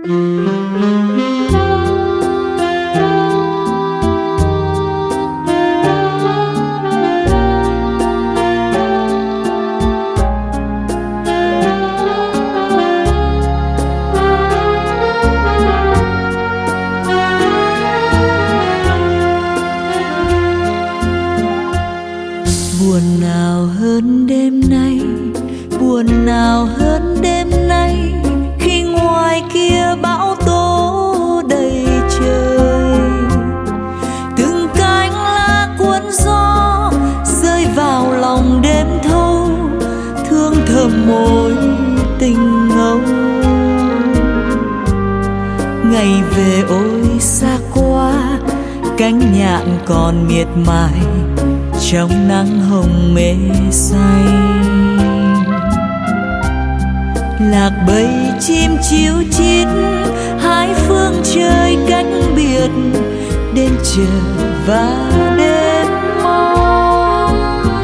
Buồn nào hơn đêm nay, buồn nào hơn đêm nay, khi ngoài kia bão tố đầy trời. Từng cánh lá cuốn gió rơi vào lòng đêm thâu, thương thầm mối tình ngâu. Ngày về ôi xa quá, cánh nhạn còn miệt mài trong nắng hồng mê say. Lạc bầy chim chíu chít hai phương trời cách biệt, đêm chờ và đêm mong.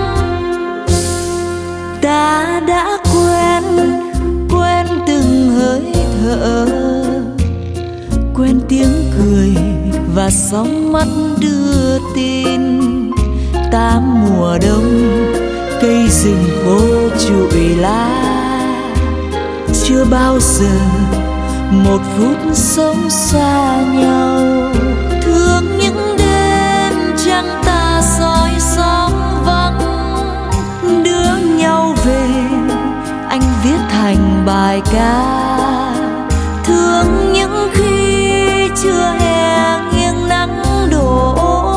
Ta đã quen từng hơi thở, quen tiếng cười và sóng mắt đưa tin. Tám mùa đông cây rừng khô trụi lá, chưa bao giờ một phút sống xa nhau. Thương những đêm trăng ta soi sóng vắng, đưa nhau về anh viết thành bài ca. Thương những khi chưa hè nghiêng nắng đổ,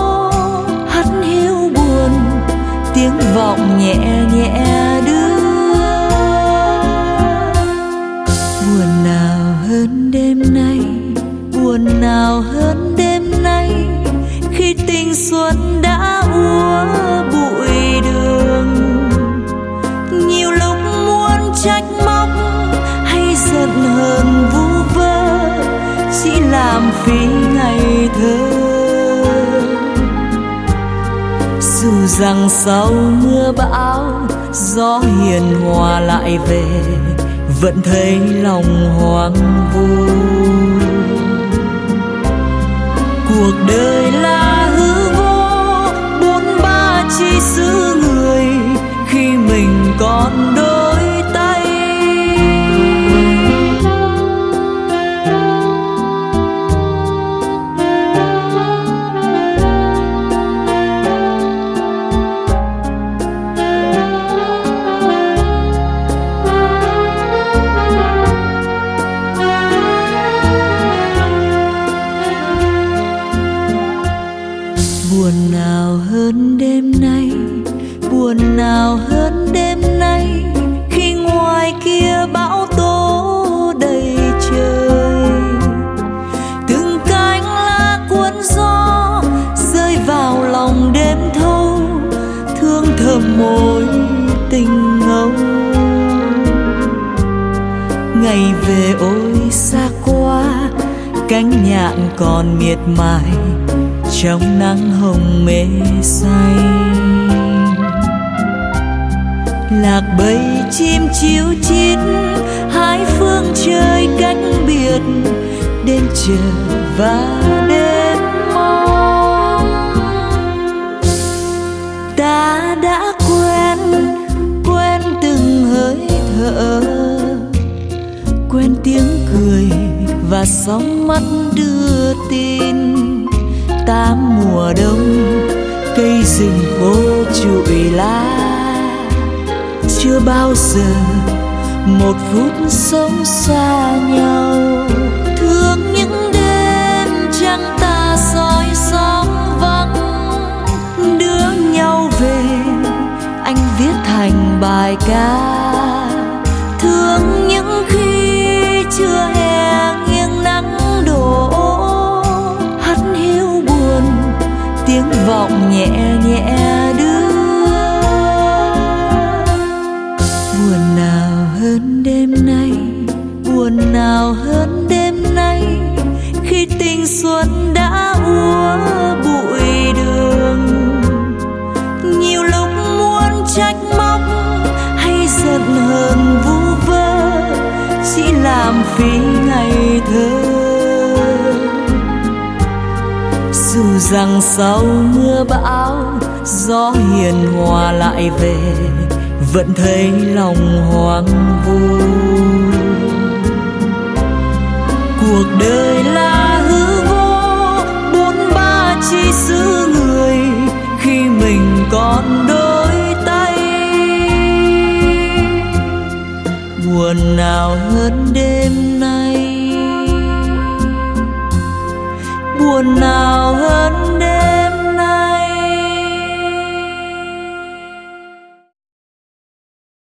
tiếng vọng nhẹ nhẹ đưa. Buồn nào hơn đêm nay, buồn nào hơn đêm nay, khi tình xuân đã úa bụi đường. Nhiều lúc muốn trách móc hay giận hờn vu vơ, chỉ làm phí ngày thơ. Dù rằng sau mưa bão gió hiền hòa lại về, vẫn thấy lòng hoang vu. Cuộc đời là hư vô, bốn ba chỉ giữ người khi mình còn đôi tay. Buồn nào hơn đêm nay, buồn nào hơn đêm nay, khi ngoài kia bão tố đầy trời. Từng cánh lá cuốn gió rơi vào lòng đêm thâu, thương thầm mối tình ngâu. Ngày về ôi xa quá, cánh nhạn còn miệt mài trong nắng hồng mê say. Lạc bầy chim chíu chít hai phương trời cách biệt, đêm chờ và đêm mong. Ta đã quen từng hơi thở, quen tiếng cười và sóng mắt đưa tin. Tám mùa đông cây rừng khô trụi lá, chưa bao giờ một phút sống xa nhau. Thương những đêm trăng ta soi sóng vắng, đưa nhau về anh viết thành bài ca. Thương những khi chưa hè nghiêng nắng đổ, tiếng vọng nhẹ nhẹ đưa. Buồn nào hơn đêm nay, buồn nào hơn đêm nay, khi tình xuân đã úa bụi đường. Nhiều lúc muốn trách móc hay giận hờn vu vơ, chỉ làm phí ngày thơ. rằng sau mưa bão gió hiền hòa lại về, vẫn thấy lòng hoang vu. Cuộc đời là hư vô, bốn ba chỉ xứ người khi mình còn đôi tay. Buồn nào hơn đêm nay, buồn nào hơn